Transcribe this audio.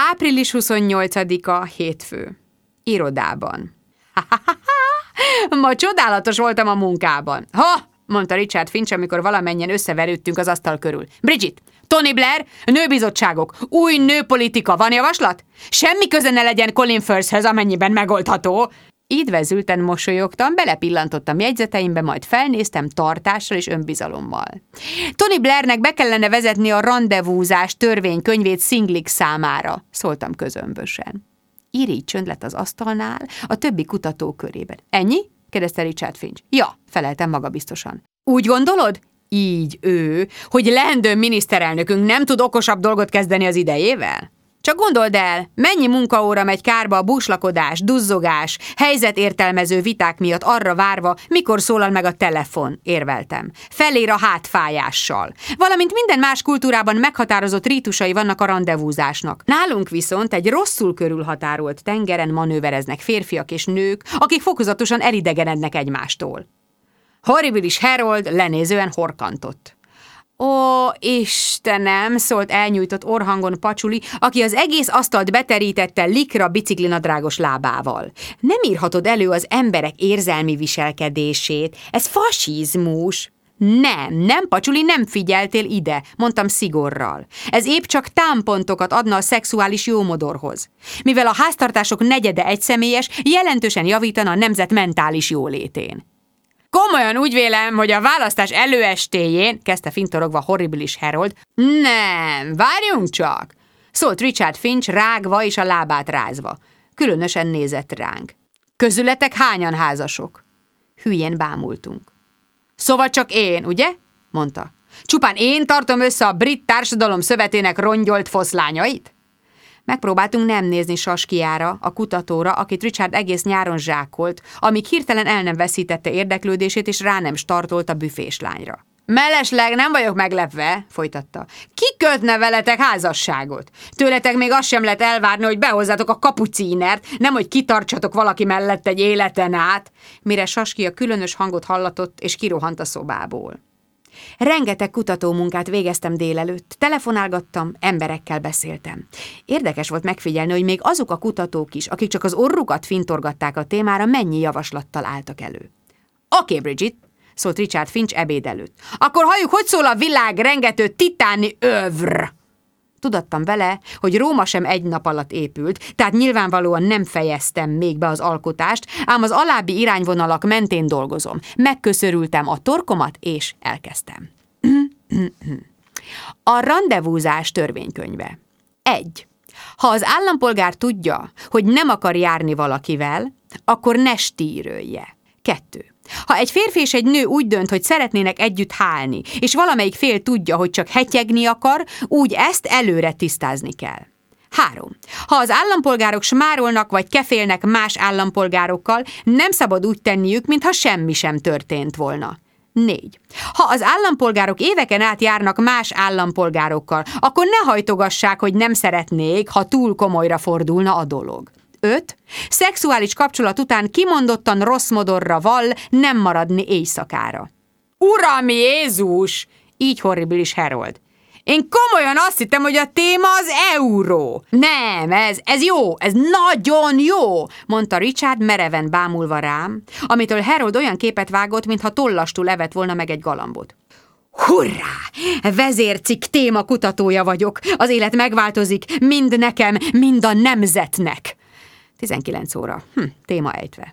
Április 28-a, hétfő. Irodában. Ma csodálatos voltam a munkában. Mondta Richard Finch, amikor valamennyien összeverődtünk az asztal körül. Bridget, Tony Blair, nőbizottságok, új nőpolitika, van javaslat? Semmi köze ne legyen Colin Firthhez, amennyiben megoldható. Ídvezülten mosolyogtam, belepillantottam jegyzeteimbe, majd felnéztem tartással és önbizalommal. Tony Blairnek be kellene vezetni a randevúzás törvénykönyvét szinglik számára, szóltam közömbösen. Irigy csönd lett az asztalnál, a többi kutató körében. Ennyi? Kérdezte Richard Finch. Ja, feleltem magabiztosan. Úgy gondolod? Így ő, hogy leendő miniszterelnökünk nem tud okosabb dolgot kezdeni az idejével? Csak gondold el, mennyi munkaóra megy kárba a búslakodás, duzzogás, helyzetértelmező viták miatt arra várva, mikor szólal meg a telefon, érveltem. Felér a hátfájással. Valamint minden más kultúrában meghatározott rítusai vannak a randevúzásnak. Nálunk viszont egy rosszul körülhatárolt tengeren manővereznek férfiak és nők, akik fokozatosan elidegenednek egymástól. Horribilis Harold lenézően horkantott. Ó, Istenem, szólt elnyújtott orrhangon Pacsuli, aki az egész asztalt beterítette likra biciklinadrágos lábával. Nem írhatod elő az emberek érzelmi viselkedését, ez fasizmus. Nem, Pacsuli, nem figyeltél ide, mondtam szigorral. Ez épp csak támpontokat adna a szexuális jómodorhoz. Mivel a háztartások negyede egyszemélyes, jelentősen javítana a nemzet mentális jólétén. Komolyan úgy vélem, hogy a választás előestéjén, kezdte fintorogva Horribilis Harold. Nem, várjunk csak, szólt Richard Finch rágva és a lábát rázva. Különösen nézett ránk. Közületek hányan házasok? Hülyén bámultunk. Szóval csak én, ugye? Mondta. Csupán én tartom össze a brit társadalom szövetének rongyolt foszlányait? Megpróbáltunk nem nézni Saskiára, a kutatóra, akit Richard egész nyáron zsákolt, amíg hirtelen el nem veszítette érdeklődését, és rá nem startolt a büféslányra. Mellesleg nem vagyok meglepve, folytatta. Ki kötne veletek házasságot? Tőletek még azt sem lehet elvárni, hogy behozzátok a kapucínert, nem hogy kitartsatok valaki mellett egy életen át, mire Saskia különös hangot hallatott, és kirohant a szobából. Rengeteg kutatómunkát végeztem délelőtt, telefonálgattam, emberekkel beszéltem. Érdekes volt megfigyelni, hogy még azok a kutatók is, akik csak az orrukat fintorgatták a témára, mennyi javaslattal álltak elő. Oké, Bridget, szólt Richard Finch ebéd előtt. Akkor halljuk, hogy szól a világ rengető titáni övr. Tudattam vele, hogy Róma sem egy nap alatt épült, tehát nyilvánvalóan nem fejeztem még be az alkotást, ám az alábbi irányvonalak mentén dolgozom. Megköszörültem a torkomat, és elkezdtem. A randevúzás törvénykönyve. 1. Ha az állampolgár tudja, hogy nem akar járni valakivel, akkor ne stírölje. 2. Ha egy férfi és egy nő úgy dönt, hogy szeretnének együtt hálni, és valamelyik fél tudja, hogy csak hetyegni akar, úgy ezt előre tisztázni kell. 3. Ha az állampolgárok smárolnak vagy kefélnek más állampolgárokkal, nem szabad úgy tenniük, mintha semmi sem történt volna. 4. Ha az állampolgárok éveken át járnak más állampolgárokkal, akkor ne hajtogassák, hogy nem szeretnék, ha túl komolyra fordulna a dolog. 5. Szexuális kapcsolat után kimondottan rossz modorra vall nem maradni éjszakára. Uram Jézus! Így Horribilis Harold. Én komolyan azt hittem, hogy a téma az euró. Nem, ez jó, ez nagyon jó, mondta Richard mereven bámulva rám, amitől Harold olyan képet vágott, mintha tollastul evett volna meg egy galambot. Hurrá! Vezércikk téma kutatója vagyok. Az élet megváltozik, mind nekem, mind a nemzetnek. 19 óra. Téma ejtve.